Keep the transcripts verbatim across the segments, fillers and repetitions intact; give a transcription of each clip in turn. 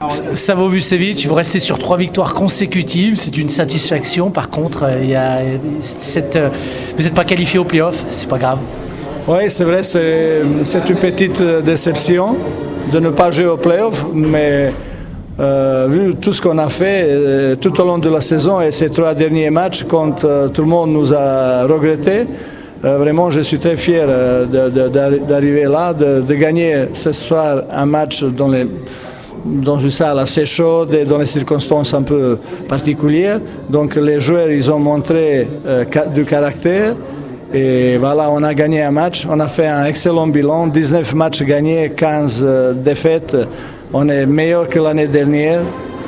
Savo Vucevic, vous restez sur trois victoires consécutives, c'est une satisfaction. Par contre, il y a cette, vous n'êtes pas qualifié au play-off, c'est pas grave. Oui, c'est vrai, c'est, c'est une petite déception de ne pas jouer au play-off, mais euh, vu tout ce qu'on a fait euh, tout au long de la saison et ces trois derniers matchs, quand euh, tout le monde nous a regretté, euh, vraiment je suis très fier euh, de, de, d'arriver là, de, de gagner ce soir un match dans les dans une salle assez chaude et dans les circonstances un peu particulières. Donc les joueurs, ils ont montré euh, du caractère. Et voilà, on a gagné un match, on a fait un excellent bilan, dix-neuf matchs gagnés, quinze euh, défaites. On est meilleur que l'année dernière.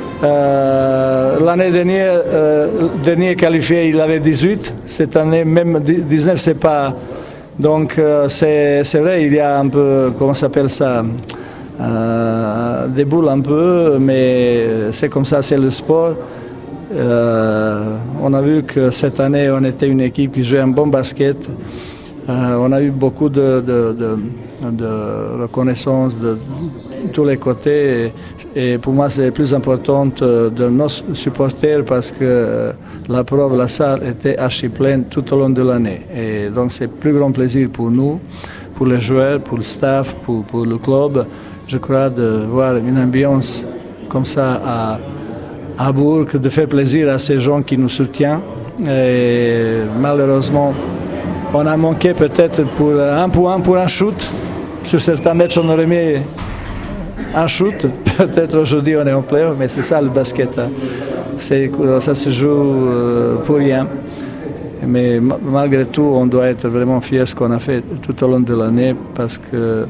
Euh, l'année dernière, euh, le dernier qualifié, il avait dix-huit. Cette année, même dix-neuf, c'est pas. Donc euh, c'est, c'est vrai, il y a un peu, comment ça s'appelle ça, euh, des boules un peu, mais c'est comme ça, c'est le sport. Euh, on a vu que cette année, on était une équipe qui jouait un bon basket. Euh, on a eu beaucoup de, de, de, de reconnaissance de tous les côtés. Et, et pour moi, c'est le plus important de nos supporters parce que la preuve, la salle était archi pleine tout au long de l'année. Et donc, c'est le plus grand plaisir pour nous, pour les joueurs, pour le staff, pour, pour le club. Je crois de voir une ambiance comme ça à à Bourg, de faire plaisir à ces gens qui nous soutiennent. Et malheureusement, on a manqué peut-être pour un point, pour un shoot. Sur certains matchs, on aurait mis un shoot. Peut-être aujourd'hui, on est en play-off, mais c'est ça le basket. C'est, ça se joue pour rien. Mais malgré tout, on doit être vraiment fiers de ce qu'on a fait tout au long de l'année parce que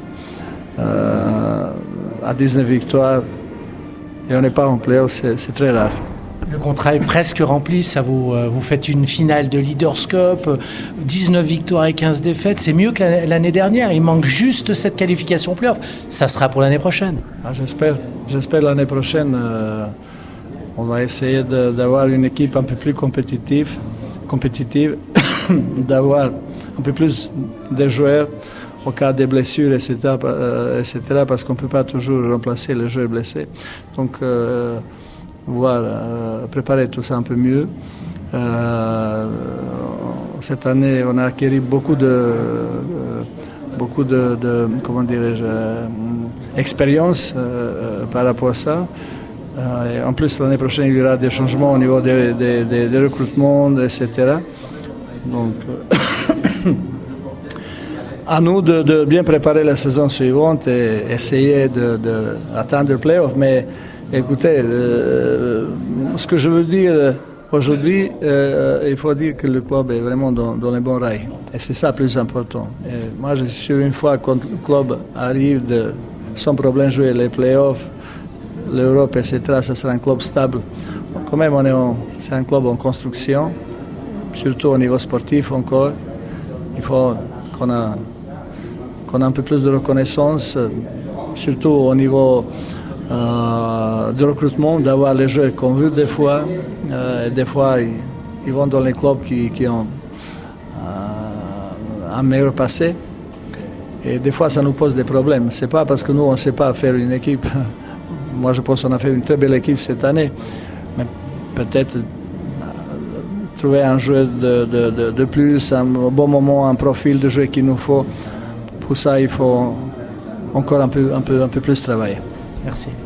euh, à dix-neuf victoires, et on n'est pas en play-off, c'est, c'est très rare. Le contrat est presque rempli, ça vous, vous faites une finale de Leaders Cup, dix-neuf victoires et quinze défaites, c'est mieux que l'année dernière, il manque juste cette qualification play-off, ça sera pour l'année prochaine. Ah, j'espère, j'espère l'année prochaine, euh, on va essayer de, d'avoir une équipe un peu plus compétitive, compétitive d'avoir un peu plus de joueurs au cas des blessures, et cetera, euh, et cetera, parce qu'on ne peut pas toujours remplacer les joueurs blessés. Donc, euh, voir, euh, préparer tout ça un peu mieux. Euh, cette année, on a acquis beaucoup de, euh, beaucoup de, de comment dirais-je, euh, expérience euh, par rapport à ça. Euh, et en plus, l'année prochaine, il y aura des changements au niveau des, des, des, des recrutements, et cetera. Donc, à nous de, de bien préparer la saison suivante et essayer d'atteindre le play-off. Mais écoutez, euh, ce que je veux dire aujourd'hui, euh, il faut dire que le club est vraiment dans, dans les bons rails. Et c'est ça le plus important. Et moi, je suis sûr, une fois que le club arrive de, sans problème jouer les play-offs, l'Europe, et cetera, ça sera un club stable. Donc, quand même, on est en, c'est un club en construction, surtout au niveau sportif encore. Il faut qu'on a, qu'on a un peu plus de reconnaissance, surtout au niveau euh, de recrutement, d'avoir les joueurs qu'on veut des fois. Euh, et des fois, ils, ils vont dans les clubs qui, qui ont euh, un meilleur passé. Et des fois, ça nous pose des problèmes. Ce n'est pas parce que nous, on ne sait pas faire une équipe. Moi, je pense qu'on a fait une très belle équipe cette année. Mais peut-être trouver un joueur de, de, de, de plus, un bon moment, un profil de joueur qu'il nous faut. Pour ça, il faut encore un peu, un peu, un peu plus travailler. Merci.